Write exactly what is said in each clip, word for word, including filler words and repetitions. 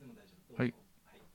はい、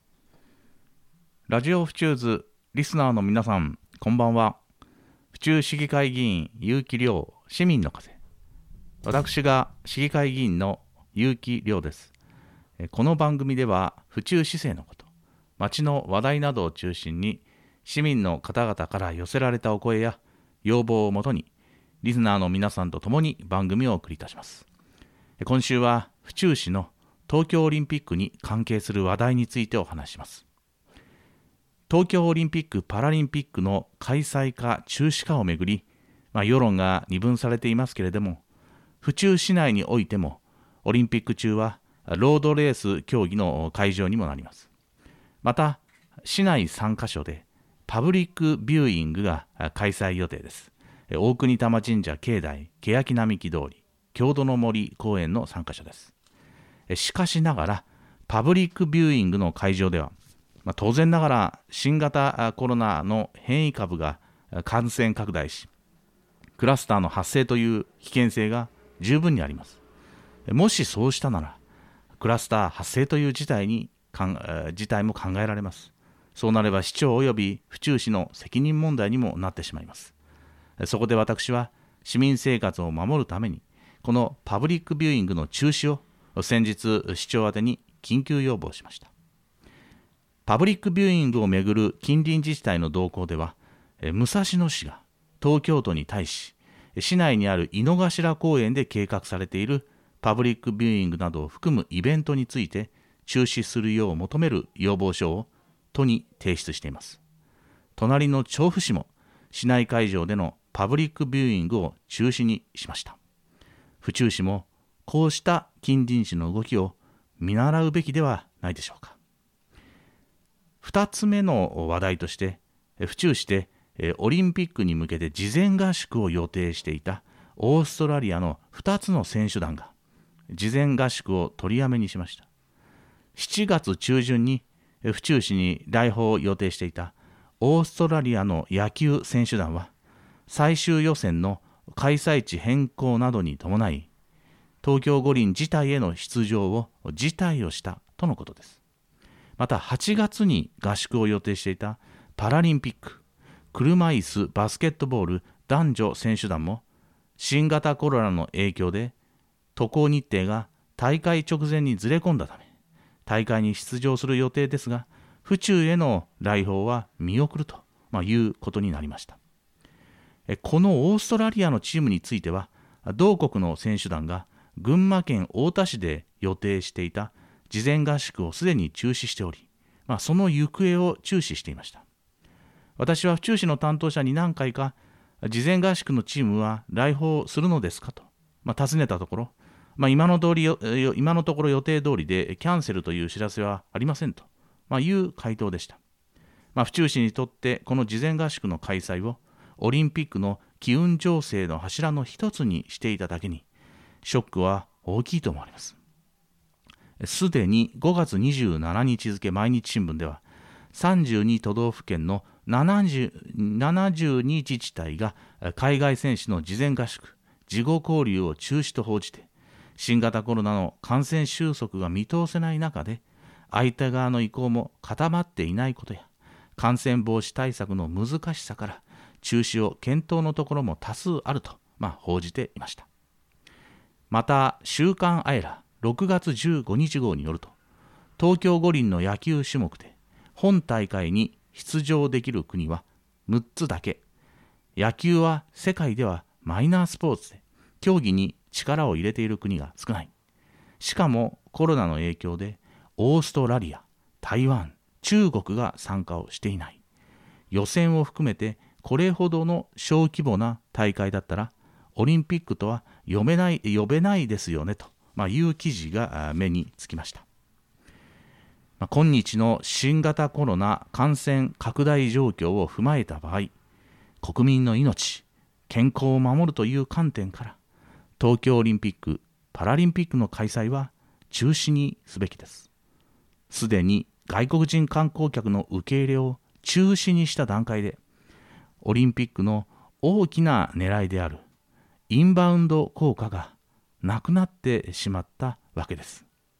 ラジオ府中図リスナーの皆さん、こんばんは。府中市議会議員結城亮、市民の風。私が市議会議員の結城亮です。この番組では府中市政のこと、町の話題などを中心に市民の方々から寄せられたお声や要望をもとにリスナーの皆さんと共に番組をお送りいたします。今週は府中市の東京オリンピックに関係する話題についてお話しします。東京オリンピック・パラリンピックの開催か中止かをめぐり、まあ、世論が二分されていますけれども、府中市内においてもオリンピック中はロードレース競技の会場にもなります。また市内さんカ所でパブリックビューイングが開催予定です。大国玉神社境内、欅並木通り、郷土の森公園のさんカ所です。しかしながらパブリックビューイングの会場では、まあ、当然ながら新型コロナの変異株が感染拡大し、クラスターの発生という危険性が十分にあります。もしそうしたならクラスター発生という事態にかん事態も考えられます。そうなれば市長及び府中市の責任問題にもなってしまいます。そこで私は市民生活を守るためにこのパブリックビューイングの中止を先日市長宛てに緊急要望しました。パブリックビューイングをめぐる近隣自治体の動向では、武蔵野市が東京都に対し市内にある井の頭公園で計画されているパブリックビューイングなどを含むイベントについて中止するよう求める要望書を都に提出しています。隣の調布市も市内会場でのパブリックビューイングを中止にしました。府中市もこうした近隣市の動きを見習うべきではないでしょうか。二つ目の話題として、府中市でオリンピックに向けて事前合宿を予定していたオーストラリアのふたつの選手団が事前合宿を取りやめにしました。しちがつ中旬に府中市に来訪を予定していたオーストラリアの野球選手団は最終予選の開催地変更などに伴い東京五輪自体への出場を辞退をしたとのことです。またはちがつに合宿を予定していたパラリンピック車椅子バスケットボール男女選手団も新型コロナの影響で渡航日程が大会直前にずれ込んだため大会に出場する予定ですが、府中への来訪は見送るということになりました。このオーストラリアのチームについては同国の選手団が群馬県太田市で予定していた事前合宿をすでに中止しており、まあ、その行方を注視していました。私は府中市の担当者に何回か事前合宿のチームは来訪するのですかと、まあ、尋ねたところ、まあ、今の通り今のところ予定通りでキャンセルという知らせはありませんと、まあ、いう回答でした。まあ、府中市にとってこの事前合宿の開催をオリンピックの機運醸成の柱の一つにしていただけにショックは大きいと思われます。すでにごがつにじゅうしちにち付毎日新聞ではさんじゅうに都道府県のななじゅうに自治体が海外選手の事前合宿、事後交流を中止と報じて新型コロナの感染収束が見通せない中で相手側の意向も固まっていないことや感染防止対策の難しさから中止を検討のところも多数あると、まあ、報じていました。また週刊アエラろくがつじゅうごにち号によると東京五輪の野球種目で本大会に出場できる国はむっつだけ。野球は世界ではマイナースポーツで競技に力を入れている国が少ない。しかもコロナの影響でオーストラリア、台湾、中国が参加をしていない。予選を含めてこれほどの小規模な大会だったらオリンピックとは呼べない、呼べないですよねと、まあ、いう記事が目につきました。まあ、今日の新型コロナ感染拡大状況を踏まえた場合、国民の命、健康を守るという観点から東京オリンピック・パラリンピックの開催は中止にすべきです。すでに外国人観光客の受け入れを中止にした段階でオリンピックの大きな狙いであるインバウンド効果がなくなってしまったわけです。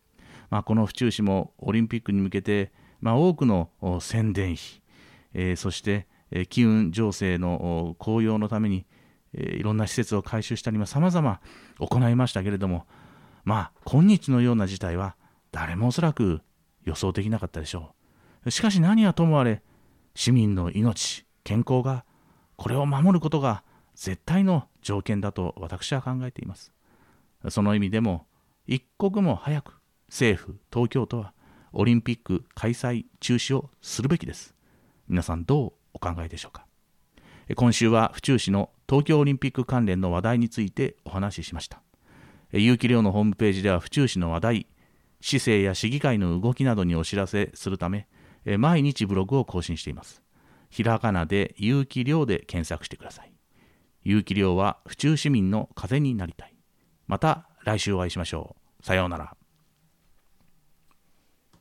まあ、この府中市もオリンピックに向けて、まあ、多くの宣伝費、えー、そして、えー、機運醸成の効用のために、えー、いろんな施設を改修したり、さまざま行いましたけれども、まあ、今日のような事態は誰もおそらく予想できなかったでしょう。しかし何はともあれ、市民の命、健康が、これを守ることが絶対の条件だと私は考えています。その意味でも、一刻も早く政府、東京都はオリンピック開催中止をするべきです。皆さんどうお考えでしょうか。今週は府中市の東京オリンピック関連の話題についてお話ししました。有機寮のホームページでは府中市の話題、市政や市議会の動きなどにお知らせするため、毎日ブログを更新しています。ひらがなで有機寮で検索してください。有機寮は府中市民の風になりたい。また来週お会いしましょう。さようなら。